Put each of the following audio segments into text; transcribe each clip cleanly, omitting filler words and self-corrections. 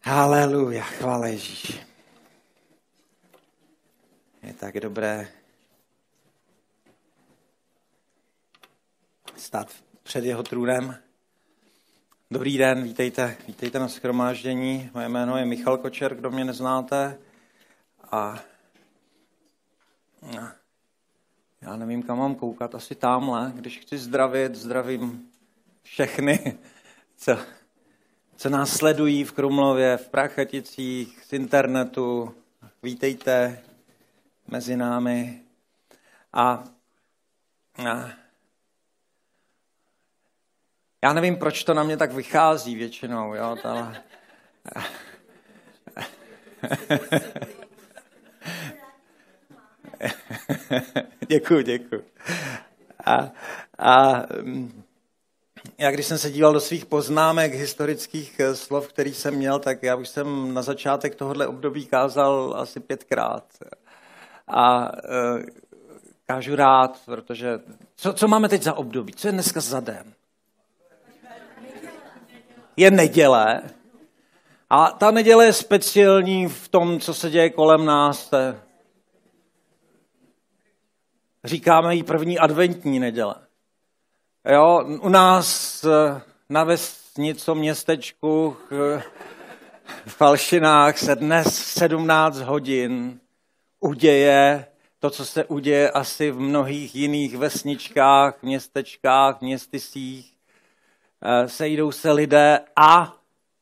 Haleluja, chvála Ježíši. Je tak dobré stát před jeho trůnem. Dobrý den, vítejte na shromáždění. Moje jméno je Michal Kočer, kdo mě neznáte. A já nevím, kam mám koukat, asi támhle. Když chci zdravím všechny, co nás sledují v Krumlově, v Prachaticích, z internetu. Vítejte mezi námi. A já nevím, proč to na mě tak vychází většinou, jo, Děkuju. Já když jsem se díval do svých poznámek historických slov, který jsem měl, tak já už jsem na začátek tohohle období kázal asi 5krát. A kážu rád, protože co máme teď za období? Co je dneska za den? Je neděle. A ta neděle je speciální v tom, co se děje kolem nás. Říkáme jí první adventní neděle. Jo, u nás na vesnici, městečku v Falšinách se dnes v 17 hodin uděje to, co se uděje asi v mnohých jiných vesničkách, městečkách, městysích. Sejdou se lidé a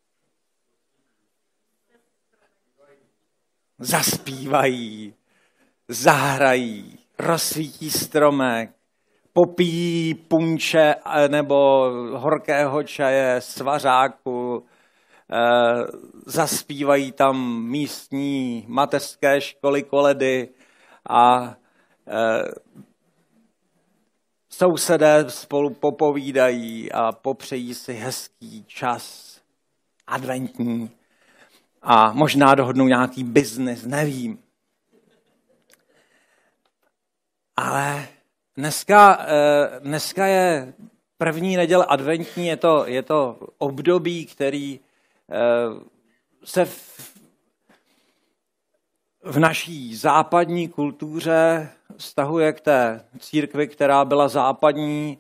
zaspívají, zahrají, rozsvítí stromek, popíjí punče nebo horkého čaje, svařáku, zaspívají tam místní mateřské školy, koledy a sousedé spolu popovídají a popřejí si hezký čas adventní a možná dohodnou nějaký biznis, nevím. Ale dneska je první neděle adventní, je to období, který se v naší západní kultuře vztahuje k té církvi, která byla západní.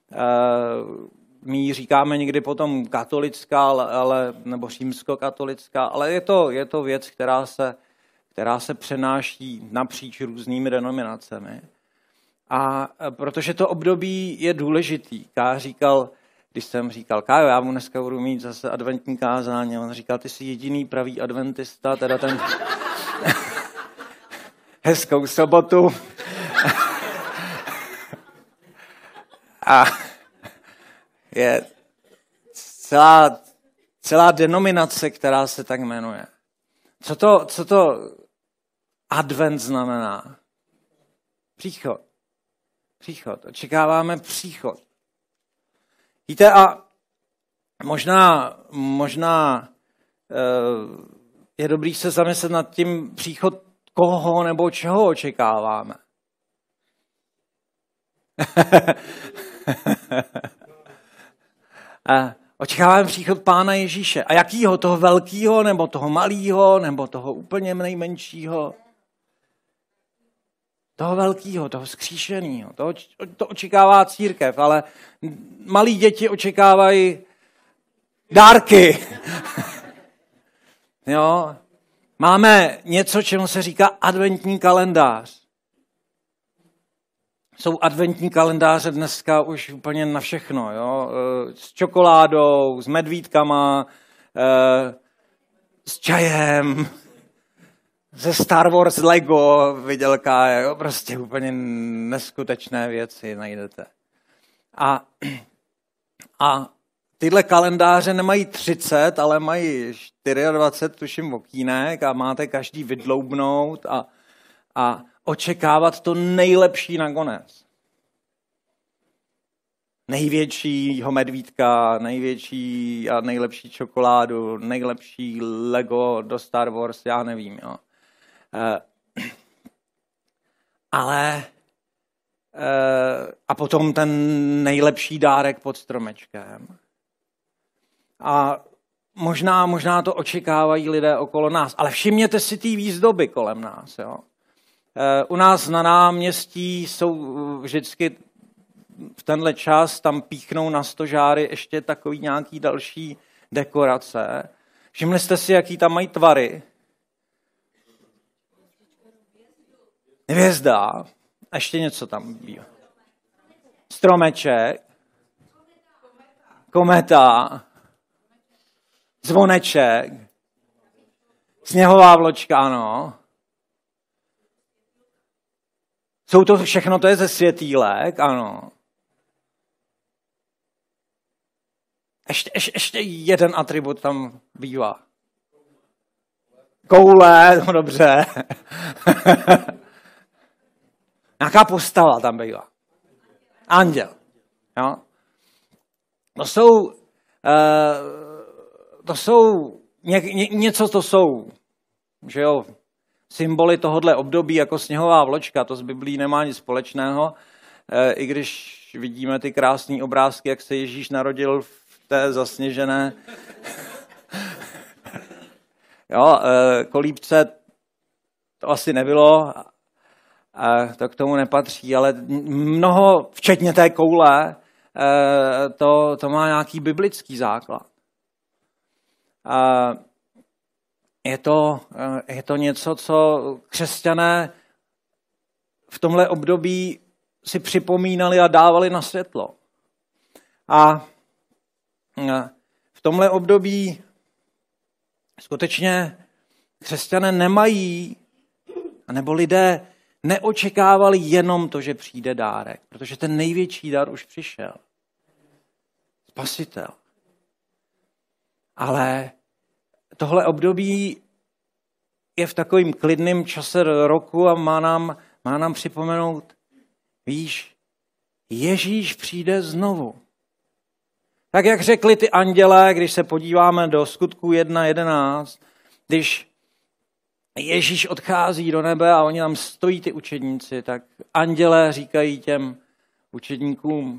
My ji říkáme někdy potom katolická, nebo římskokatolická, ale je to věc, která se přenáší napříč různými denominacemi. A protože to období je důležitý. Když jsem říkal, Kájo, já mu dneska budu mít zase adventní kázání, on říkal, ty jsi jediný pravý adventista, teda ten hezkou sobotu. A je celá denominace, která se tak jmenuje. Co to advent znamená? Příchod. Očekáváme příchod. Víte, a možná je dobrý se zamyslet nad tím příchod koho nebo čeho očekáváme. Očekáváme příchod Pána Ježíše. A jakýho? Toho velkýho, nebo toho malýho, nebo toho úplně nejmenšího? Toho velkýho, toho vzkříšenýho. To očekává církev, ale malí děti očekávají dárky. Jo? Máme něco, čemu se říká adventní kalendář. Jsou adventní kalendáře dneska už úplně na všechno. Jo? S čokoládou, s medvídkama, s čajem, ze Star Wars Lego vidělka, jo? Prostě úplně neskutečné věci najdete. A tyhle kalendáře nemají 30, ale mají 24, tuším, okýnek a máte každý vydloubnout a očekávat to nejlepší nakonec. Největšího medvídka, největší a nejlepší čokoládu, nejlepší Lego do Star Wars, já nevím. Jo. A potom ten nejlepší dárek pod stromečkem. A možná to očekávají lidé okolo nás, ale všimněte si té výzdoby kolem nás. Jo? U nás na náměstí jsou vždycky v tenhle čas, tam píchnou na stožáry ještě takový nějaký další dekorace. Všimli jste si, jaký tam mají tvary? Hvězda. A ještě něco tam bývá. Stromeček. Kometa. Zvoneček. Sněhová vločka, ano. Všechno to je ze světýlek, ano. Ještě jeden atribut tam bývá. Koule, no dobře. Nějaká postava tam bývá. Anděl. Jo? Něco to jsou, že jo, symboly tohohle období jako sněhová vločka, to s Biblí nemá nic společného, i když vidíme ty krásné obrázky, jak se Ježíš narodil v té zasněžené jo, kolíbce, to asi nebylo, to k tomu nepatří, ale mnoho, včetně té koule, to má nějaký biblický základ. Je to něco, co křesťané v tomhle období si připomínali a dávali na světlo. A v tomhle období skutečně křesťané nemají, nebo lidé neočekávali jenom to, že přijde dárek, protože ten největší dar už přišel. Spasitel. Ale tohle období je v takovým klidném čase roku a má nám připomenout, víš, Ježíš přijde znovu. Tak jak řekli ty andělé, když se podíváme do Skutků 1.11, když Ježíš odchází do nebe a oni tam stojí ty učedníci, tak andělé říkají těm učedníkům,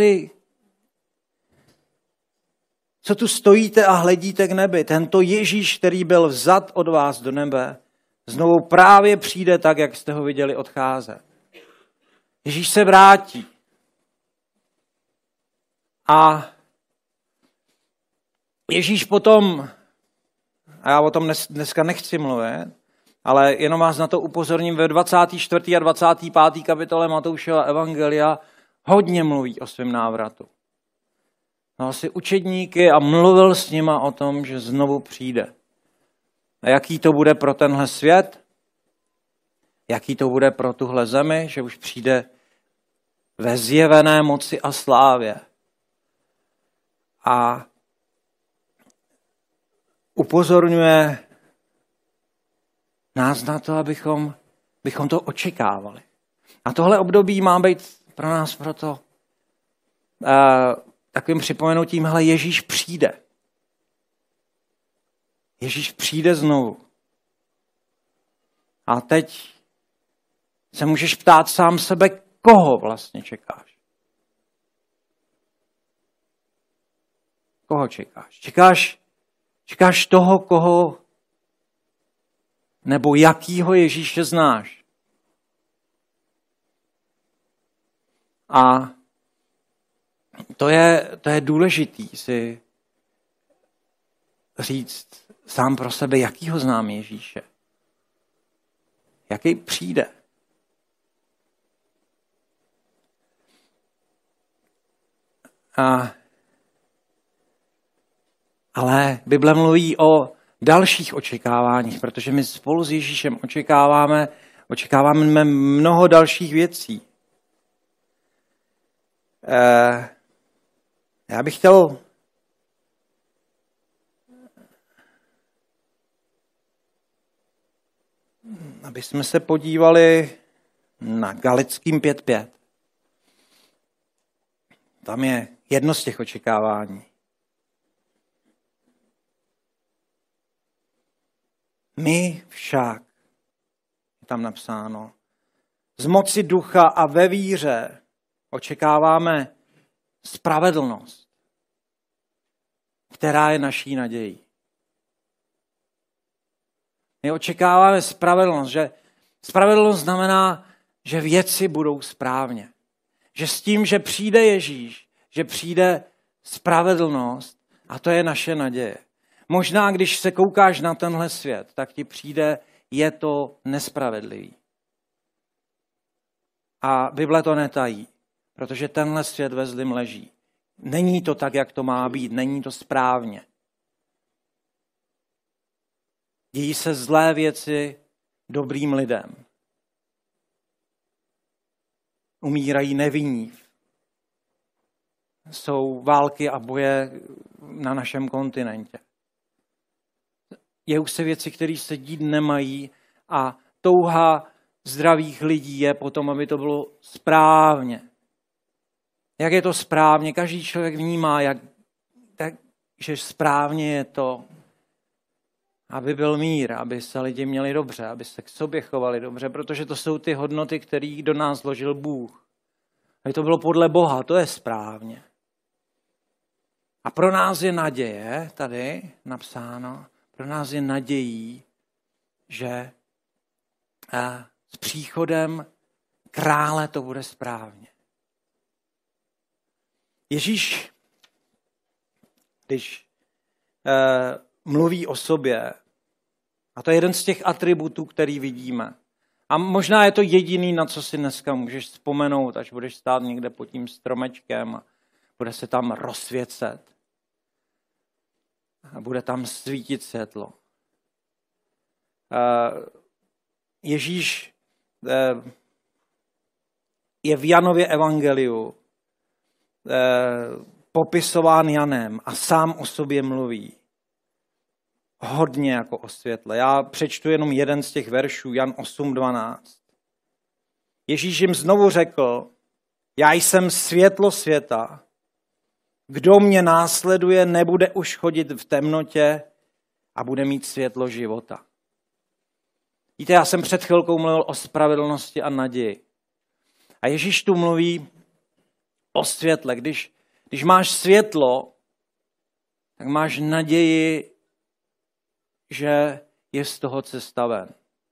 co tu stojíte a hledíte k nebi? Tento Ježíš, který byl vzat od vás do nebe, znovu právě přijde tak, jak jste ho viděli odcházet. Ježíš se vrátí. A Ježíš potom, a já o tom dneska nechci mluvit, ale jenom vás na to upozorním, ve 24. a 25. kapitole Matoušova evangelia hodně mluví o svém návratu. Dal si učedníky a mluvil s nima o tom, že znovu přijde. A jaký to bude pro tenhle svět? Jaký to bude pro tuhle zemi? Že už přijde ve zjevené moci a slávě. A upozorňuje nás na to, abychom to očekávali. A tohle období má být pro nás proto takovým připomenutím, hele, Ježíš přijde. Ježíš přijde znovu. A teď se můžeš ptát sám sebe, koho vlastně čekáš. Koho čekáš? Čekáš toho, koho nebo jakýho Ježíše znáš. A to je důležitý si říct sám pro sebe, jakýho znám Ježíše. Jaký přijde. Ale Bible mluví o dalších očekáváních, protože my spolu s Ježíšem očekáváme mnoho dalších věcí. Já bych chtěl aby jsme se podívali na Galackým 5.5. Tam je jedno z těch očekávání. My však, je tam napsáno, z moci ducha a ve víře očekáváme spravedlnost, která je naší nadějí. My očekáváme spravedlnost, že spravedlnost znamená, že věci budou správně. Že s tím, že přijde Ježíš, že přijde spravedlnost a to je naše naděje. Možná, když se koukáš na tenhle svět, tak ti přijde, je to nespravedlivý. A Bible to netají, protože tenhle svět ve zlým leží. Není to tak, jak to má být, není to správně. Dějí se zlé věci dobrým lidem. Umírají nevinní. Jsou války a boje na našem kontinentě. Dějí se věci, které se dít nemají a touha zdravých lidí je potom, aby to bylo správně. Jak je to správně? Každý člověk vnímá, že správně je to, aby byl mír, aby se lidi měli dobře, aby se k sobě chovali dobře, protože to jsou ty hodnoty, které do nás vložil Bůh. Aby to bylo podle Boha, to je správně. A pro nás je naděje, tady napsáno, pro nás je nadějí, že s příchodem krále to bude správně. Ježíš, když mluví o sobě, a to je jeden z těch atributů, který vidíme. A možná je to jediný, na co si dneska můžeš vzpomenout, až budeš stát někde pod tím stromečkem a bude se tam rozsvěcet. A bude tam svítit světlo. Ježíš je v Janově evangeliu popisován Janem a sám o sobě mluví. Hodně jako o světle. Já přečtu jenom jeden z těch veršů, Jan 8:12. Ježíš jim znovu řekl, já jsem světlo světa. Kdo mě následuje, nebude už chodit v temnotě a bude mít světlo života. Víte, já jsem před chvilkou mluvil o spravedlnosti a naději. A Ježíš tu mluví o světle. Když máš světlo, tak máš naději, že je z toho cesta ven.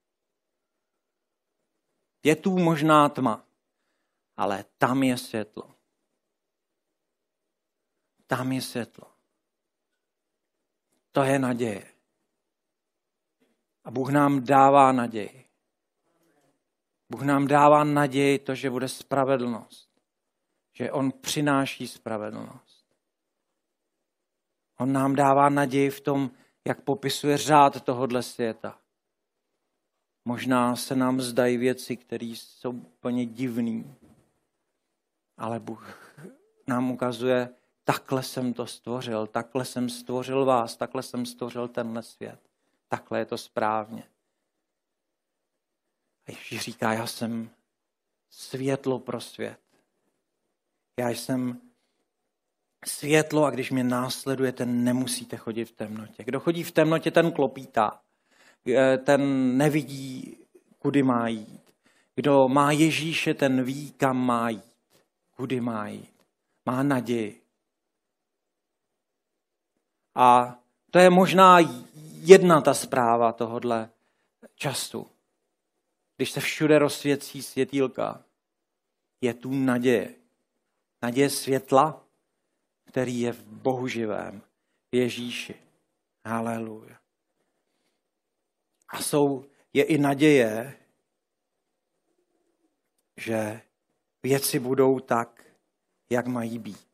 Je tu možná tma, ale tam je světlo. Tam je světlo. To je naděje. A Bůh nám dává naději. Bůh nám dává naději to, že bude spravedlnost. Že on přináší spravedlnost. On nám dává naději v tom, jak popisuje řád tohodle světa. Možná se nám zdají věci, které jsou úplně divné, ale Bůh nám ukazuje, takhle jsem to stvořil, takhle jsem stvořil vás, takhle jsem stvořil tenhle svět. Takhle je to správně. A Ježíš říká, já jsem světlo pro svět. Já jsem světlo a když mě následujete, nemusíte chodit v temnotě. Kdo chodí v temnotě, ten klopítá. Ten nevidí, kudy má jít. Kdo má Ježíše, ten ví, kam má jít. Kudy má jít. Má naději. A to je možná jedna ta zpráva tohodle času. Když se všude rozsvěcí světýlka, je tu naděje. Naděje světla, který je v Bohu živém, v Ježíši. Haleluja. A je i naděje, že věci budou tak, jak mají být.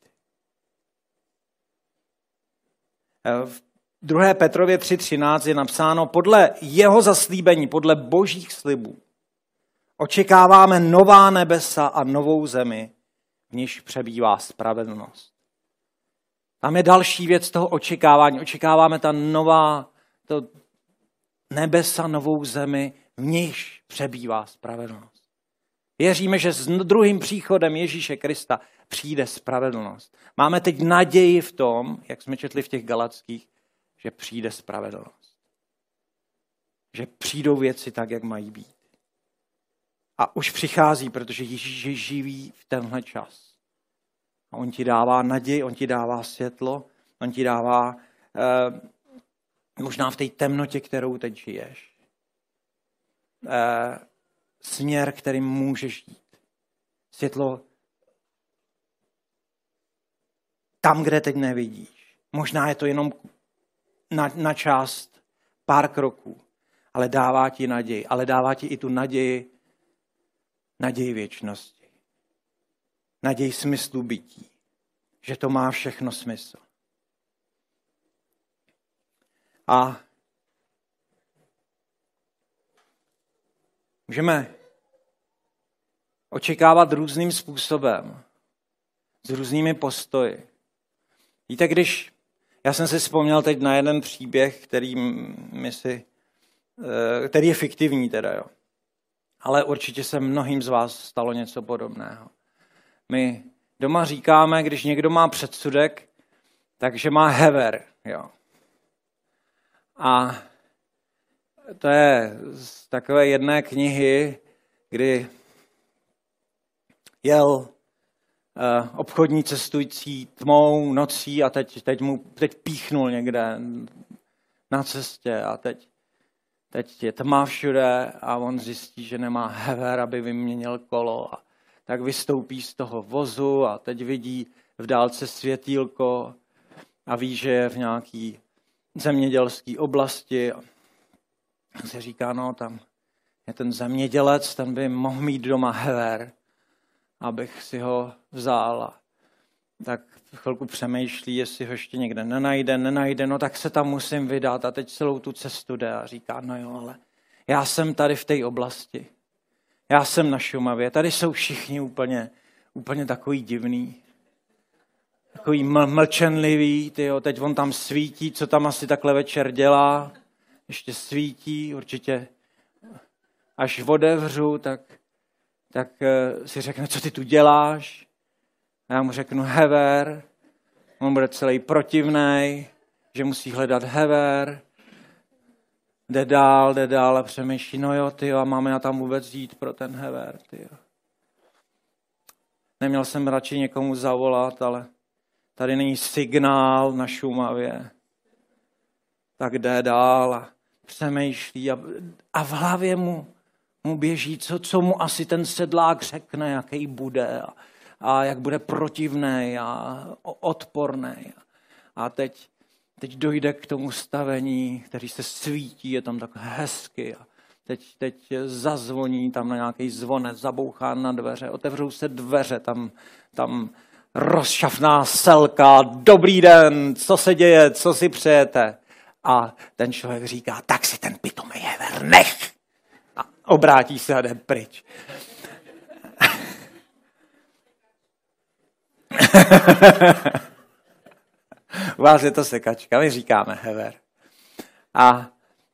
V 2. Petrově 3:13 je napsáno, podle jeho zaslíbení, podle božích slibů, očekáváme nová nebesa a novou zemi, v níž přebývá spravedlnost. Tam je další věc toho očekávání. Očekáváme ta nová nebesa, novou zemi, v níž přebývá spravedlnost. Věříme, že s druhým příchodem Ježíše Krista přijde spravedlnost. Máme teď naději v tom, jak jsme četli v těch Galatských, že přijde spravedlnost. Že přijdou věci tak, jak mají být. A už přichází, protože Ježíš je živý v tenhle čas. A on ti dává naději, on ti dává světlo, on ti dává možná v té temnotě, kterou teď žiješ. směr, kterým můžeš jít. Světlo tam, kde teď nevidíš. Možná je to jenom na část, pár kroků, ale dává ti naději. Ale dává ti i tu naději věčnosti. Naději smyslu bytí. Že to má všechno smysl. A můžeme očekávat různým způsobem, s různými postoji. Víte, já jsem si vzpomněl teď na jeden příběh, který je fiktivní teda, jo. Ale určitě se mnohým z vás stalo něco podobného. My doma říkáme, když někdo má předsudek, takže má hever, jo. A to je z takové jedné knihy, kdy jel obchodní cestující tmou, nocí a teď píchnul někde na cestě a teď je tma všude a on zjistí, že nemá hever, aby vyměnil kolo. A tak vystoupí z toho vozu a teď vidí v dálce světýlko a ví, že je v nějaký zemědělské oblasti. A se říká, no tam je ten zemědělec, ten by mohl mít doma hever, abych si ho vzal. A tak chvilku přemýšlí, jestli ho ještě někde nenajde, no tak se tam musím vydat a teď celou tu cestu jde a říká, no jo, ale já jsem tady v té oblasti. Já jsem na Šumavě, tady jsou všichni úplně takový divný. Takový mlčenlivý, tyjo, teď on tam svítí, co tam asi takhle večer dělá, ještě svítí, určitě až otevřu, tak si řekne, co ty tu děláš. A já mu řeknu hever, on bude celý protivnej, že musí hledat hever, jde dál a přemýšlí, no jo, tyjo, a máme na tam vůbec jít pro ten hever, tyjo. Neměl jsem radši někomu zavolat, ale tady není signál na Šumavě. Tak jde dál a přemýšlí a v hlavě mu běží, co mu asi ten sedlák řekne, jaký bude a jak bude protivnej a odpornej. A teď dojde k tomu stavení, který se svítí, je tam tak hezky. A teď zazvoní tam na nějaký zvonec, zabouchá na dveře, otevřou se dveře, tam rozšafná selka, dobrý den, co se děje, co si přejete. A ten člověk říká, tak si ten pitomej hever nech. A obrátí se a jde pryč. U vás je to sekačka, my říkáme hever. A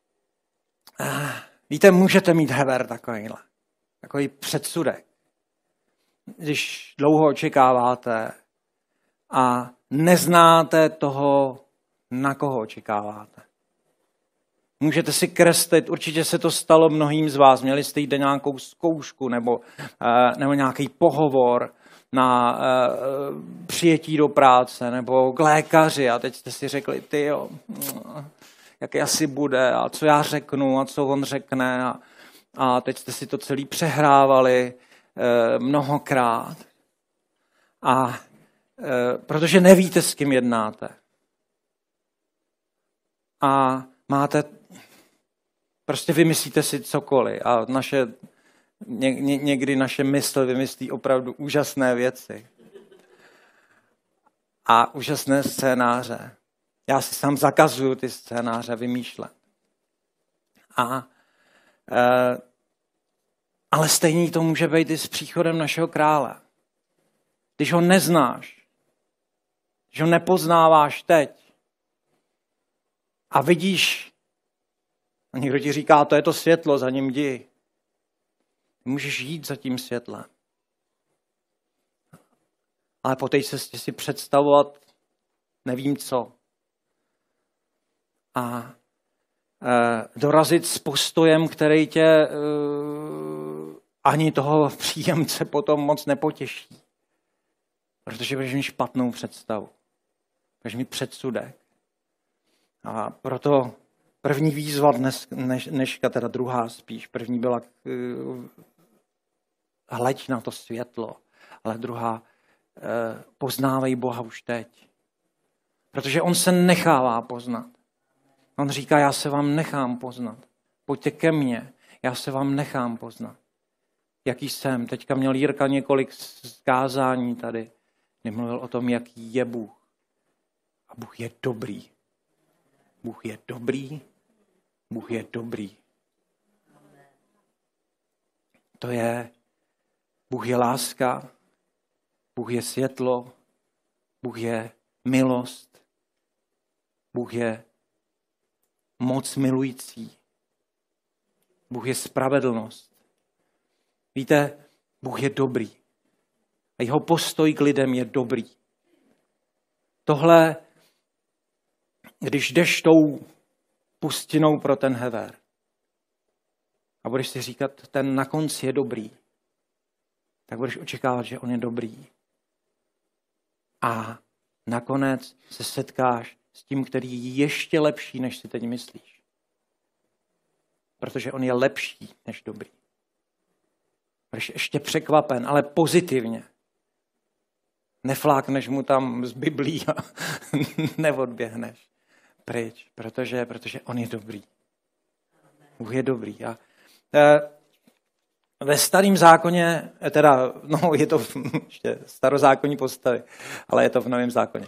víte, můžete mít hever takový předsudek. Když dlouho očekáváte a neznáte toho, na koho očekáváte. Můžete si kreslit, určitě se to stalo mnohým z vás, měli jste jít nějakou zkoušku nebo nějaký pohovor na přijetí do práce nebo k lékaři a teď jste si řekli, tyjo, jaký asi bude a co já řeknu a co on řekne a teď jste si to celý přehrávali mnohokrát a protože nevíte, s kým jednáte a prostě vymyslíte si cokoliv a někdy naše mysl vymyslí opravdu úžasné věci a úžasné scénáře. Já si sám zakazuju ty scénáře vymýšlet. Ale stejně to může být i s příchodem našeho krále. Když ho neznáš, když ho nepoznáváš teď a vidíš, a někdo ti říká, to je to světlo, za ním jdi. Můžeš jít za tím světlem. Ale po té cestě si představovat nevím co. A dorazit s postojem, který tě ani toho příjemce potom moc nepotěší. Protože budeš mít špatnou představu. Budeš mít předsudek. A proto První výzva dneška, teda druhá spíš. První byla hleď na to světlo, ale druhá poznávej Boha už teď. Protože on se nechává poznat. On říká, já se vám nechám poznat. Pojďte ke mně, já se vám nechám poznat. Jaký jsem. Teďka měl Jirka několik zkázání tady, kdy mluvil o tom, jaký je Bůh. A Bůh je dobrý. Bůh je dobrý. Bůh je dobrý. To je, Bůh je láska, Bůh je světlo, Bůh je milost, Bůh je moc milující, Bůh je spravedlnost. Víte, Bůh je dobrý a jeho postoj k lidem je dobrý. Tohle, když jdeš tou pustinou pro ten hever a budeš si říkat, ten na konci je dobrý, tak budeš očekávat, že on je dobrý. A nakonec se setkáš s tím, který je ještě lepší, než si teď myslíš. Protože on je lepší než dobrý. Budeš ještě překvapen, ale pozitivně. Neflákneš mu tam z Biblí a neodběhneš pryč, protože on je dobrý. Bůh je dobrý. A ve starém zákoně, teda, no je to ještě starozákonní postavy, ale je to v novém zákoně.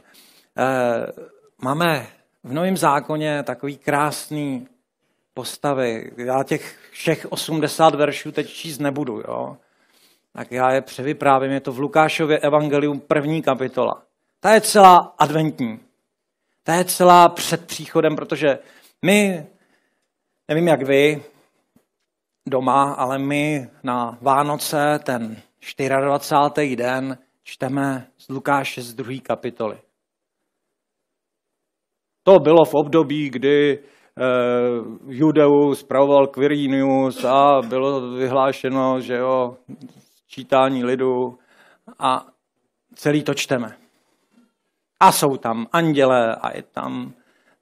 Máme v novém zákoně takový krásný postavy. Já těch všech 80 veršů teď číst nebudu, jo. Tak já je převyprávím, je to v Lukášově evangelium 1. kapitola. Ta je celá adventní. Ta je celá před příchodem, protože my, nevím jak vy, doma, ale my na Vánoce, ten 24. den, čteme z Lukáše z 2. kapitoly. To bylo v období, kdy Judeu spravoval Quirinius a bylo vyhlášeno, že jo, čítání lidu a celý to čteme. A jsou tam anděle a je tam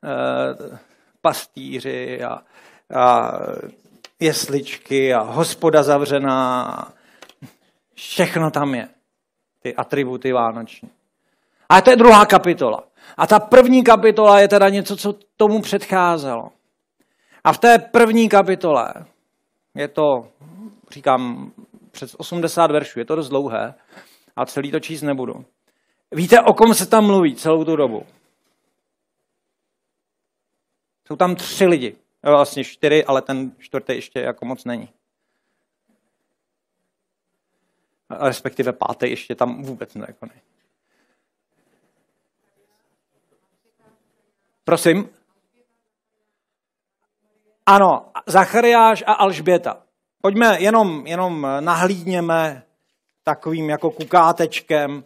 pastýři a jesličky a hospoda zavřená. Všechno tam je. Ty atributy vánoční. A to je 2. kapitola. A ta 1. kapitola je teda něco, co tomu předcházelo. A v té 1. kapitole je to, říkám, přes 80 veršů, je to dost dlouhé a celý to číst nebudu. Víte, o kom se tam mluví celou tu dobu? Jsou tam 3 lidi. Vlastně 4, ale ten 4. ještě jako moc není. Respektive 5. ještě tam vůbec nekonej. Prosím? Ano, Zachariáš a Alžběta. Pojďme, jenom nahlídněme takovým jako kukátečkem.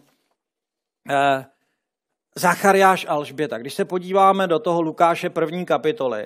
Zachariáš a Alžběta. Když se podíváme do toho Lukáše 1. kapitoly,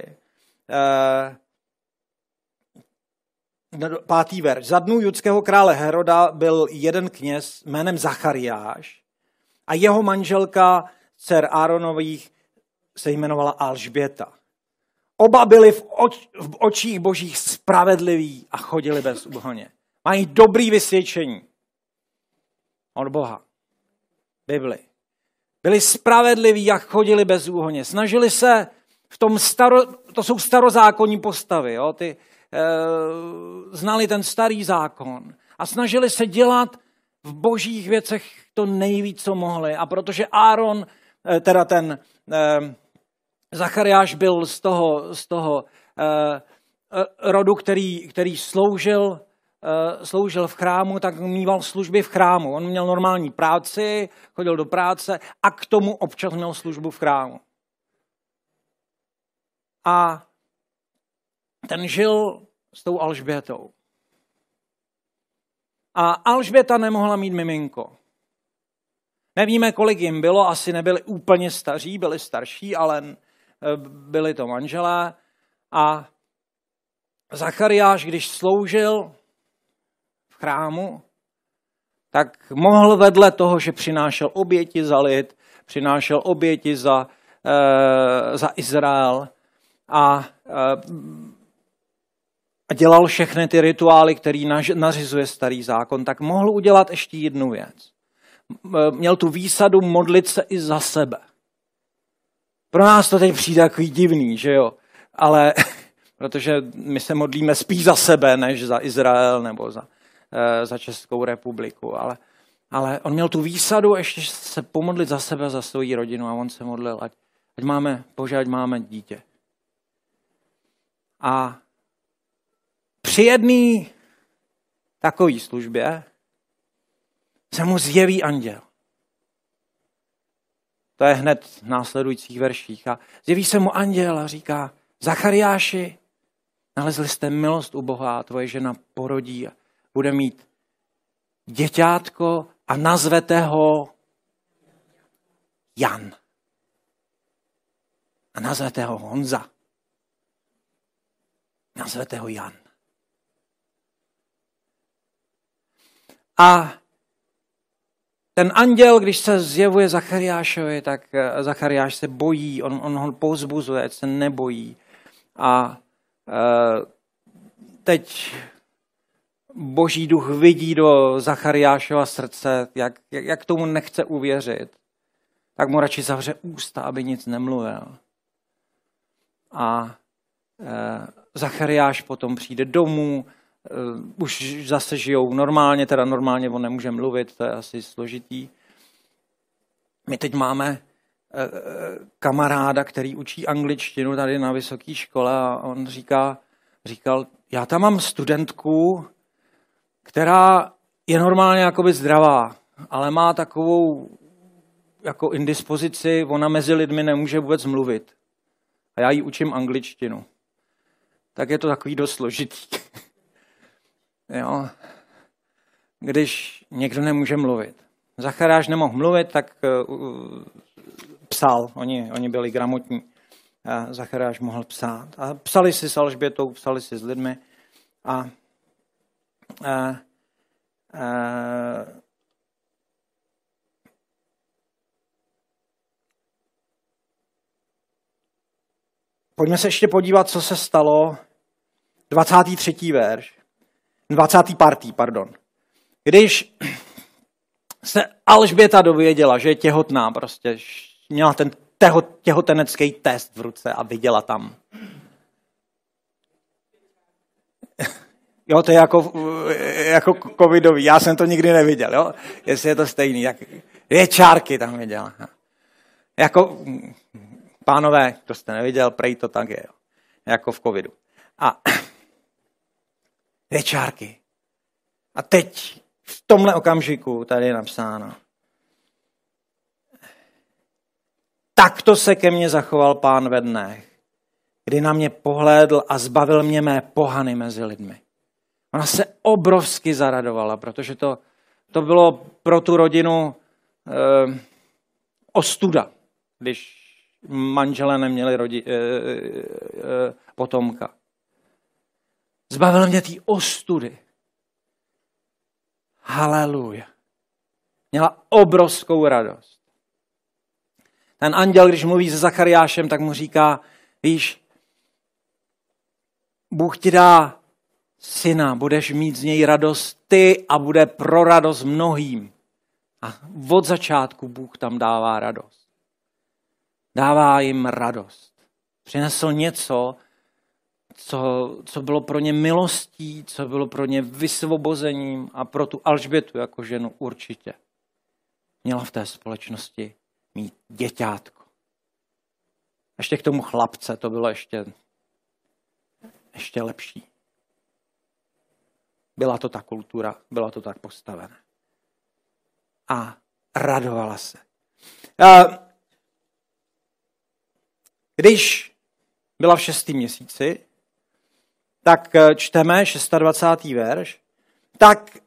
5. verš. Za dnů judského krále Heroda byl jeden kněz jménem Zachariáš a jeho manželka dcer Áronových se jmenovala Alžběta. Oba byli v očích božích spravedliví a chodili bez úhoně. Mají dobrý vysvědčení od Boha. Bibli. Byli spravedliví a chodili bez úhoně. Snažili se v tom to jsou starozákonní postavy, jo? Ty znali ten starý zákon a snažili se dělat v božích věcech to nejvíc, co mohli. A protože Áron, teda ten Zachariáš byl z toho rodu, který sloužil v chrámu, tak mýval služby v chrámu. On měl normální práci, chodil do práce a k tomu občas měl službu v chrámu. A ten žil s tou Alžbětou. A Alžběta nemohla mít miminko. Nevíme, kolik jim bylo, asi nebyli úplně staří, byli starší, ale byli to manželé. A Zachariáš, když sloužil v chrámu, tak mohl vedle toho, že přinášel oběti za lid, přinášel oběti za Izrael, a dělal všechny ty rituály, který nařizuje Starý zákon, tak mohl udělat ještě jednu věc. Měl tu výsadu modlit se i za sebe. Pro nás to teď přijde takový divný, že jo? Ale protože my se modlíme spíš za sebe, než za Izrael nebo za Českou republiku. Ale on měl tu výsadu ještě se pomodlit za sebe, za svou rodinu a on se modlil, ať máme dítě. A při jedné takové službě se mu zjeví anděl. To je hned v následujících verších. A zjeví se mu anděl a říká, Zachariáši, nalezli jste milost u Boha a tvoje žena porodí a bude mít děťátko a nazvete ho Jan. A nazvete ho Honza. Nazvete ho Jan. A ten anděl, když se zjevuje Zachariášovi, tak Zachariáš se bojí, on ho povzbuzuje, ať se nebojí. A teď Boží duch vidí do Zachariášova srdce, jak tomu nechce uvěřit, tak mu radši zavře ústa, aby nic nemluvil. A Zachariáš potom přijde domů, už zase žijou normálně on nemůže mluvit, to je asi složitý. My teď máme kamaráda, který učí angličtinu tady na vysoké škole a on říkal, já tam mám studentku, která je normálně jakoby zdravá, ale má takovou jako indispozici, ona mezi lidmi nemůže vůbec mluvit. A já jí učím angličtinu. Tak je to takový dost složitý. Jo. Když někdo nemůže mluvit. Zachariáš nemohl mluvit, tak psal. Oni byli gramotní. Zachariáš mohl psát. A psali si s Alžbětou, psali si s lidmi. Pojďme se ještě podívat, co se stalo. 23. verš. 25. pardon. Když se Alžběta dověděla, že je těhotná, prostě měla ten těhotenecký test v ruce a viděla tam. Jo, to je jako covidový, já jsem to nikdy neviděl, jo? Jestli je to stejný, jak 2 čárky tam viděla. Jako, pánové, kdo jste neviděl, prej to tak je, jo? Jako v covidu. A 2 čárky. A teď v tomhle okamžiku tady je napsáno. Takto se ke mně zachoval Pán ve dnech, kdy na mě pohlédl a zbavil mě mé pohany mezi lidmi. Ona se obrovsky zaradovala, protože to bylo pro tu rodinu ostuda, když manželé neměli potomka. Zbavil mě té ostudy. Haleluja. Měla obrovskou radost. Ten anděl, když mluví se Zachariášem, tak mu říká, víš, Bůh ti dá syna, budeš mít z něj radost ty a bude pro radost mnohým. A od začátku Bůh tam dává radost. Dává jim radost. Přinesl něco, co bylo pro ně milostí, co bylo pro ně vysvobozením a pro tu Alžbětu jako ženu určitě. Měla v té společnosti mít děťátko. Ještě k tomu chlapce to bylo ještě lepší. Byla to ta kultura, byla to tak postavené. A radovala se. Když byla v 6. měsíci, tak čteme 26. verš, tak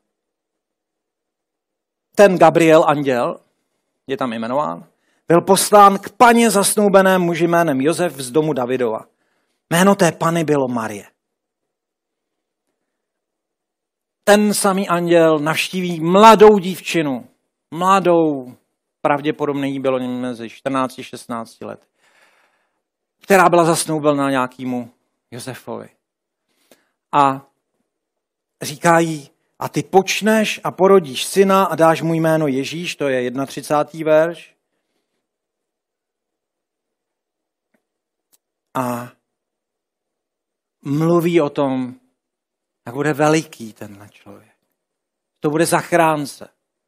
ten Gabriel, anděl, je tam jmenován, byl poslán k paně zasnoubené muži jménem Josef z domu Davidova. Jméno té pany bylo Marie. Ten samý anděl navštíví mladou dívčinu, pravděpodobně jí bylo mezi 14 a 16 let, která byla zasnoubena nějakému Josefovi. A říká jí, a ty počneš a porodíš syna a dáš mu jméno Ježíš, to je 31. verš. A mluví o tom, jak bude veliký tenhle člověk. To bude zachránce.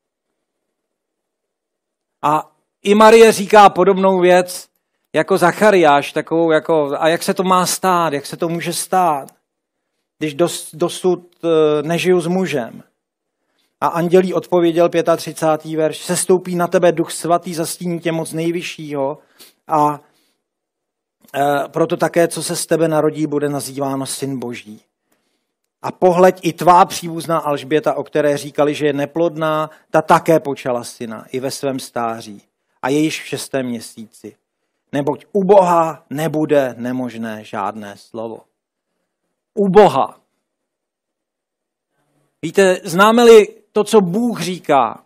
A i Marie říká podobnou věc jako Zachariáš, takovou jako, a jak se to má stát, jak se to může stát, když dosud nežiju s mužem. A anděl jí odpověděl, 35. verš, sestoupí na tebe Duch Svatý, zastíní tě moc nejvyššího a proto také, co se z tebe narodí, bude nazýváno Syn Boží. A pohleď, i tvá příbuzná Alžběta, o které říkali, že je neplodná, ta také počala syna i ve svém stáří a je již v 6. měsíci. Neboť u Boha nebude nemožné žádné slovo. U Boha. Víte, známe-li to, co Bůh říká,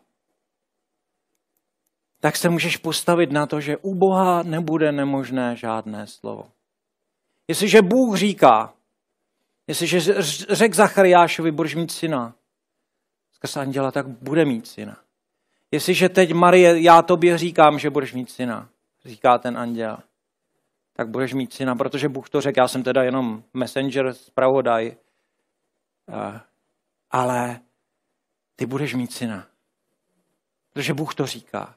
tak se můžeš postavit na to, že u Boha nebude nemožné žádné slovo. Jestliže Bůh říká, jestliže řekl Zachariášovi, budeš mít syna, skrz anděla, tak bude mít syna. Jestliže teď, Marie, já tobě říkám, že budeš mít syna, říká ten anděl, tak budeš mít syna, protože Bůh to řekl, já jsem teda jenom messenger, zpravodaj, ale ty budeš mít syna, protože Bůh to říká.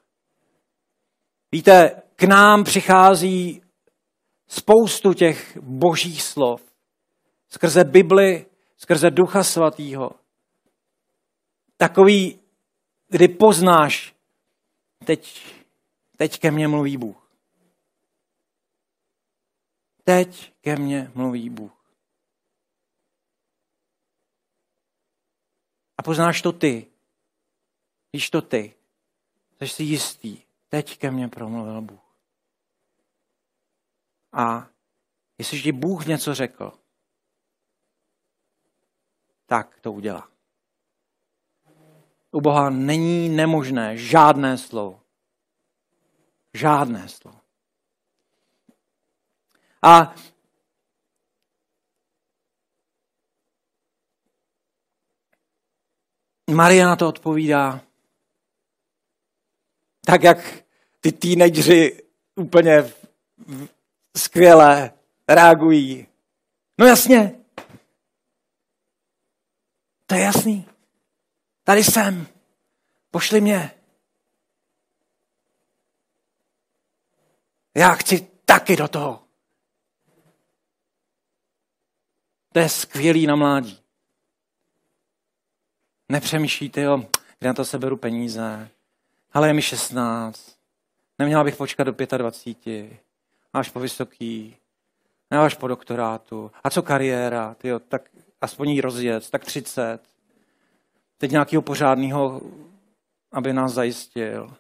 Víte, k nám přichází spoustu těch božích slov, skrze Bibli, skrze Ducha Svatýho. Takový, kdy poznáš, teď ke mně mluví Bůh. Teď ke mně mluví Bůh. A poznáš to ty. Víš to ty. Jsi si jistý. Teď ke mně promluvil Bůh. A jestli ti Bůh něco řekl, tak to udělá. U Boha není nemožné žádné slovo. Žádné slovo. A Marie na to odpovídá tak, jak ty teenageři úplně skvěle reagují. No jasně. To je jasný. Tady jsem. Pošli mě. Já chci taky do toho. To je skvělý na mládí. Nepřemýšlíte, jo, kde na to seberu peníze. Ale je mi 16. Neměla bych počkat do 25. Až po vysoký. Ne až po doktorátu. A co kariéra? Tyjo, tak aspoň jí rozjet. Tak 30. Teď nějakého pořádného, aby nás zajistil.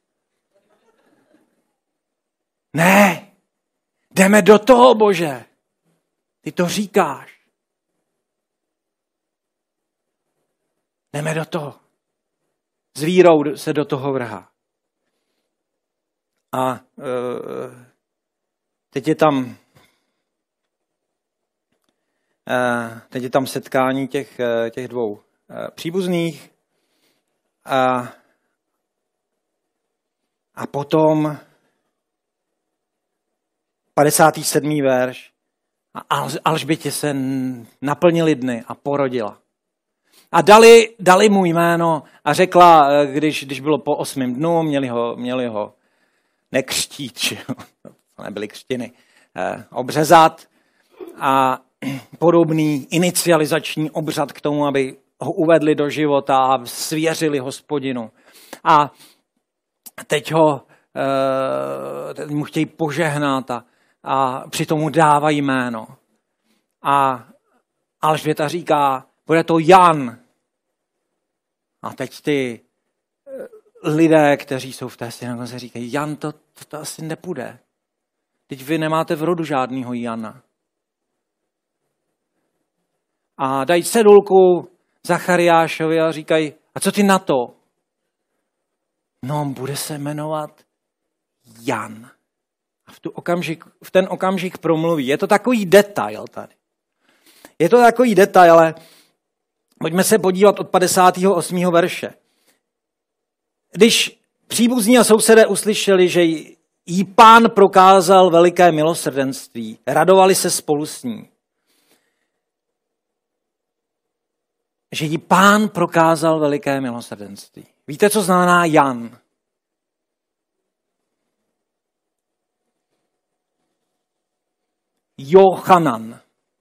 Ne! Jdeme do toho, Bože! Ty to říkáš. Jdeme do toho. S vírou se do toho vrhá. A teď je tam setkání těch dvou příbuzných a potom 57. verš a Alžbětě se naplnily dny a porodila. A dali mu jméno a řekla, když bylo po 8. dnu, měli ho nekřtít, to nebyly křtiny, obřezat a podobný inicializační obřad k tomu, aby ho uvedli do života a svěřili Hospodinu. A teď mu chtějí požehnat a přitom mu dávají jméno. A Alžběta říká, bude to Jan. A teď ty lidé, kteří jsou v té synagoze, říkají, Jan, to asi nepůjde. Teď vy nemáte v rodu žádnýho Jana. A dají cedulku Zachariášovi a říkají, a co ty na to? No, bude se jmenovat Jan. A v v ten okamžik promluví. Je to takový detail tady. Je to takový detail, ale pojďme se podívat od 58. verše. Když příbuzní a sousedé uslyšeli, že jí Pán prokázal veliké milosrdenství, radovali se spolu s ní. Že jí Pán prokázal veliké milosrdenství. Víte, co znamená Jan? Johanan.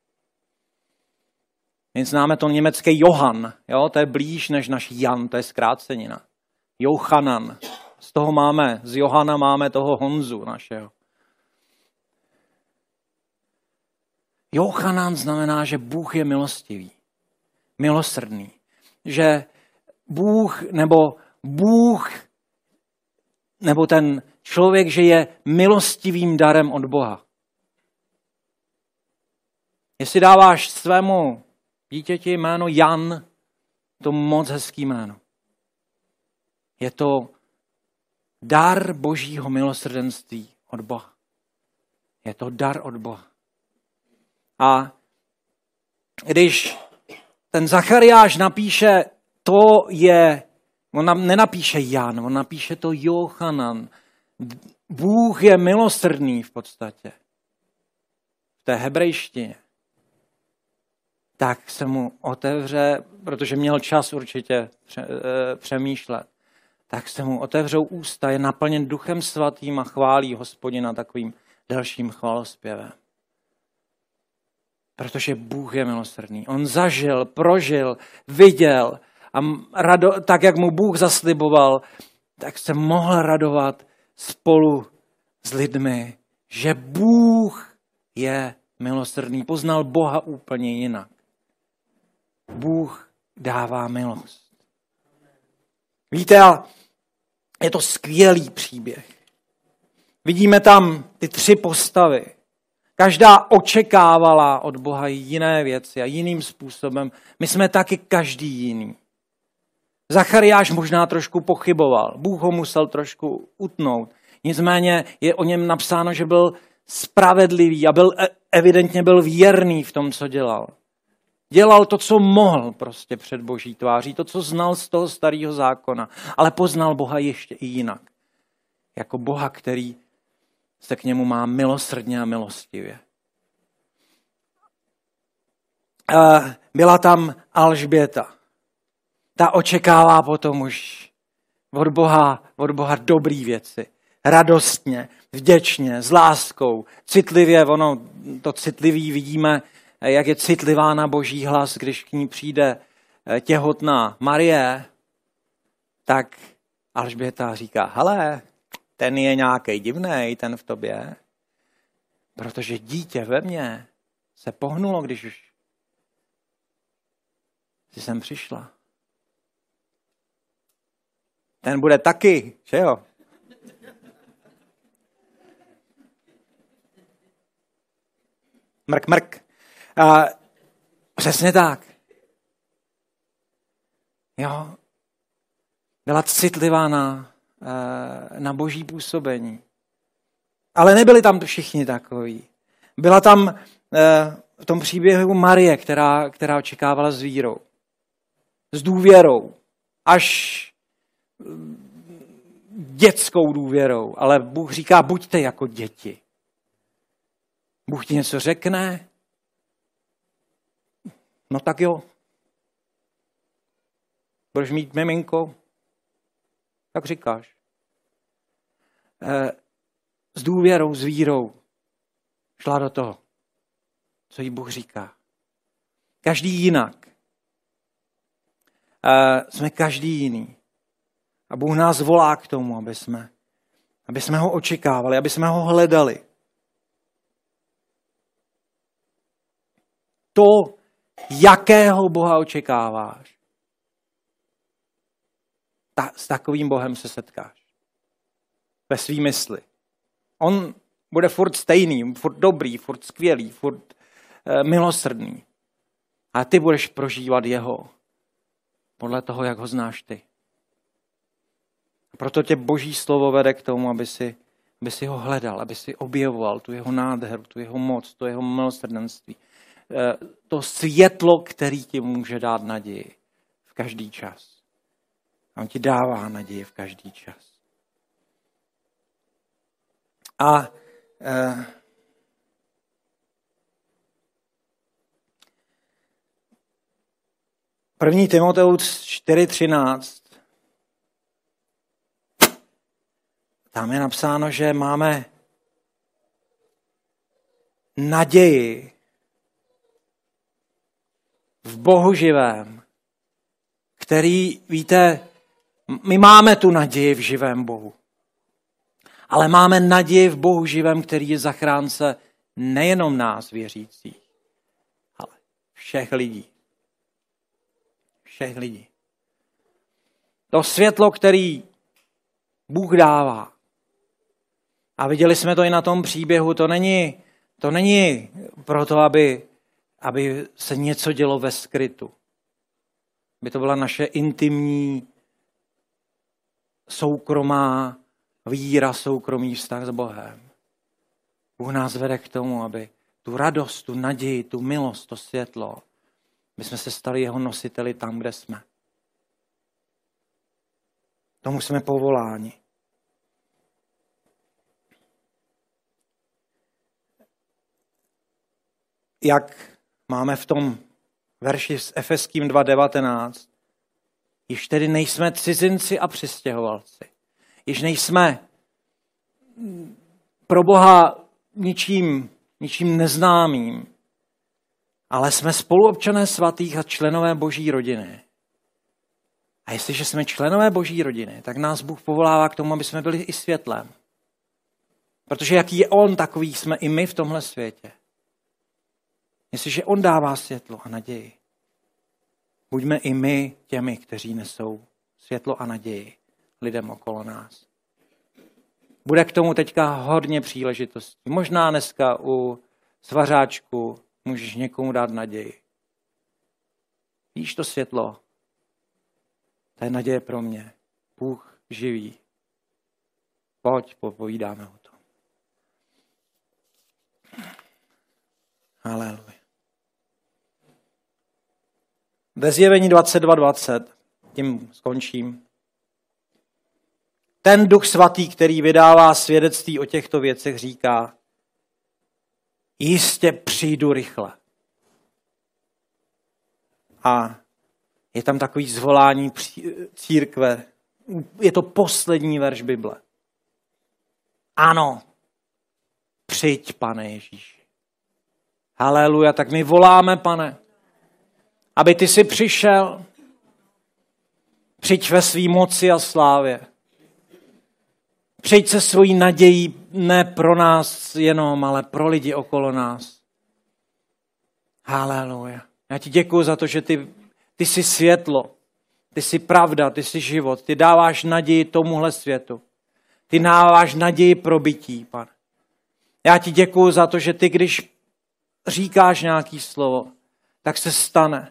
My známe to německé Johann, jo? To je blíž než náš Jan, to je zkrácenina. Johanan. Z toho máme, z Johana máme toho Honzu našeho. Johanan znamená, že Bůh je milostivý, milosrdný. Že Bůh nebo ten člověk, že je milostivým darem od Boha. Jestli dáváš svému dítěti jméno Jan, to moc hezký jméno. Je to dar Božího milosrdenství od Boha. Je to dar od Boha. A když ten Zachariáš napíše, on nenapíše Jan, on napíše to Johanan. Bůh je milosrdný v podstatě. V té hebrejštině. Tak se mu otevře, protože měl čas určitě přemýšlet, tak se mu otevřou ústa, je naplněn Duchem Svatým a chválí Hospodina takovým dalším chvalospěvem. Protože Bůh je milosrdný. On zažil, prožil, viděl a tak, jak mu Bůh zasliboval, tak se mohl radovat spolu s lidmi, že Bůh je milosrdný. Poznal Boha úplně jinak. Bůh dává milost. Víte, je to skvělý příběh. Vidíme tam ty 3 postavy. Každá očekávala od Boha jiné věci a jiným způsobem. My jsme taky každý jiný. Zachariáš možná trošku pochyboval. Bůh ho musel trošku utnout. Nicméně je o něm napsáno, že byl spravedlivý a evidentně byl věrný v tom, co dělal. Dělal to, co mohl prostě před Boží tváří, to, co znal z toho starého zákona, ale poznal Boha ještě i jinak. Jako Boha, který se k němu má milosrdně a milostivě. Byla tam Alžběta. Ta očekává potom už od Boha dobrý věci. Radostně, vděčně, s láskou, citlivě. To citlivý vidíme, jak je citlivá na Boží hlas, když k ní přijde těhotná Marie, tak Alžběta říká, hele, ten je nějaký divnej, ten v tobě, protože dítě ve mně se pohnulo, když už jsi sem přišla. Ten bude taky, že jo? Mrk, mrk. Přesně tak. Jo. Byla citlivá na Boží působení. Ale nebyli tam všichni takoví. Byla tam v tom příběhu Marie, která očekávala s vírou. S důvěrou. Až dětskou důvěrou. Ale Bůh říká, buďte jako děti. Bůh ti něco řekne? No tak jo. Budeš mít miminko? Tak říkáš. S důvěrou, s vírou šla do toho, co jí Bůh říká. Každý jinak. Jsme každý jiný. A Bůh nás volá k tomu, aby jsme ho očekávali, aby jsme ho hledali. To, jakého Boha očekáváš, s takovým Bohem se setkáš. Ve svý mysli. On bude furt stejný, furt dobrý, furt skvělý, furt milosrdný. A ty budeš prožívat jeho podle toho, jak ho znáš ty. A proto tě Boží slovo vede k tomu, aby aby si ho hledal, aby si objevoval tu jeho nádheru, tu jeho moc, tu jeho milosrdenství. To světlo, který ti může dát naději v každý čas. A on ti dává naději v každý čas. A první Timoteus 4:13. Tam je napsáno, že máme naději v Bohu živém, který, víte, my máme tu naději v živém Bohu. Ale máme naději v Bohu živém, který je zachránce nejenom nás věřících, ale všech lidí. Všech lidí. To světlo, který Bůh dává. A viděli jsme to i na tom příběhu, to není proto, aby se něco dělo ve skrytu. Aby to byla naše intimní, soukromá víra, soukromý vztah s Bohem. Bůh nás vede k tomu, aby tu radost, tu naději, tu milost, to světlo, aby jsme se stali jeho nositeli tam, kde jsme. Tomu jsme povoláni. Jak máme v tom verši s Efeským 2:19, již tedy nejsme cizinci a přistěhovalci. Již nejsme pro Boha ničím neznámým, ale jsme spoluobčané svatých a členové Boží rodiny. A jestliže jsme členové Boží rodiny, tak nás Bůh povolává k tomu, aby jsme byli i světlem. Protože jaký je On, takový jsme i my v tomhle světě. Jestliže On dává světlo a naději, buďme i my těmi, kteří nesou světlo a naději lidem okolo nás. Bude k tomu teďka hodně příležitostí. Možná dneska u svařáčku můžeš někomu dát naději. Víš to světlo? To je naděje pro mě. Bůh živý. Pojď, popovídáme o tom. Haleluja. Ve Zjevení 22:20, tím skončím. Ten Duch Svatý, který vydává svědectví o těchto věcech, říká, jistě přijdu rychle. A je tam takový zvolání církve. Je to poslední verš Bible. Ano, přijď, Pane Ježíši. Haleluja, tak my voláme, Pane, aby ty si přišel. Přijď ve svý moci a slávě. Přijď se svojí nadějí ne pro nás jenom, ale pro lidi okolo nás. Haleluja. Já ti děkuji za to, že ty jsi světlo, ty jsi pravda, ty jsi život. Ty dáváš naději tomuhle světu. Ty dáváš naději pro bytí, Pane. Já ti děkuji za to, že ty, když říkáš nějaký slovo, tak se stane.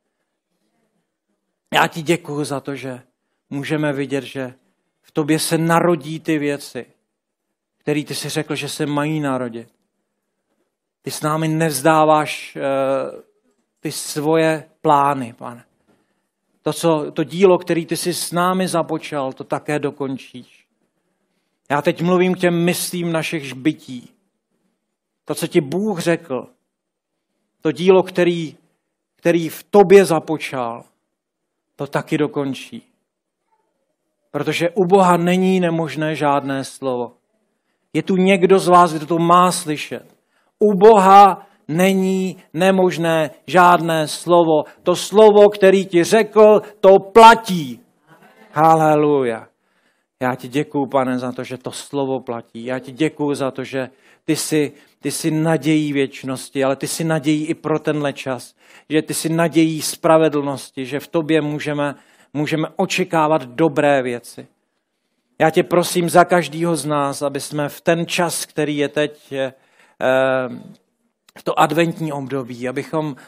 Já ti děkuji za to, že můžeme vidět, že v tobě se narodí ty věci, které ty si řekl, že se mají narodit. Ty s námi nevzdáváš ty svoje plány, Pane. To dílo, které ty jsi s námi započal, to také dokončíš. Já teď mluvím k těm myslím našich bytí. To, co ti Bůh řekl, to dílo, který v tobě započal, to taky dokončí. Protože u Boha není nemožné žádné slovo. Je tu někdo z vás, kdo to má slyšet. U Boha není nemožné žádné slovo. To slovo, který ti řekl, to platí. Haleluja. Já ti děkuju, Pane, za to, že to slovo platí. Já ti děkuju za to, že ty jsi nadějí věčnosti, ale ty jsi nadějí i pro tenhle čas. Že ty jsi nadějí spravedlnosti, že v tobě můžeme očekávat dobré věci. Já tě prosím za každýho z nás, aby jsme v ten čas, který je teď v to adventní období,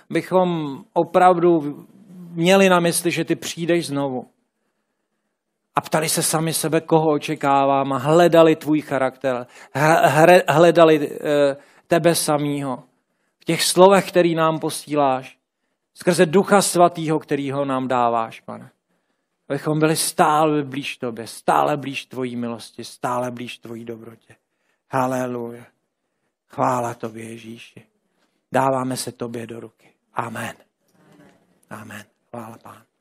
abychom opravdu měli na mysli, že ty přijdeš znovu. a ptali se sami sebe, koho očekávám a hledali tvůj charakter, hledali tebe samýho v těch slovech, který nám posíláš, skrze Ducha Svatýho, kterýho nám dáváš, Pane. Abychom byli stále blíž tobě, stále blíž tvojí milosti, stále blíž tvojí dobrotě. Haleluja. Chvála tobě, Ježíši. Dáváme se tobě do ruky. Amen. Amen. Chvála Pánu.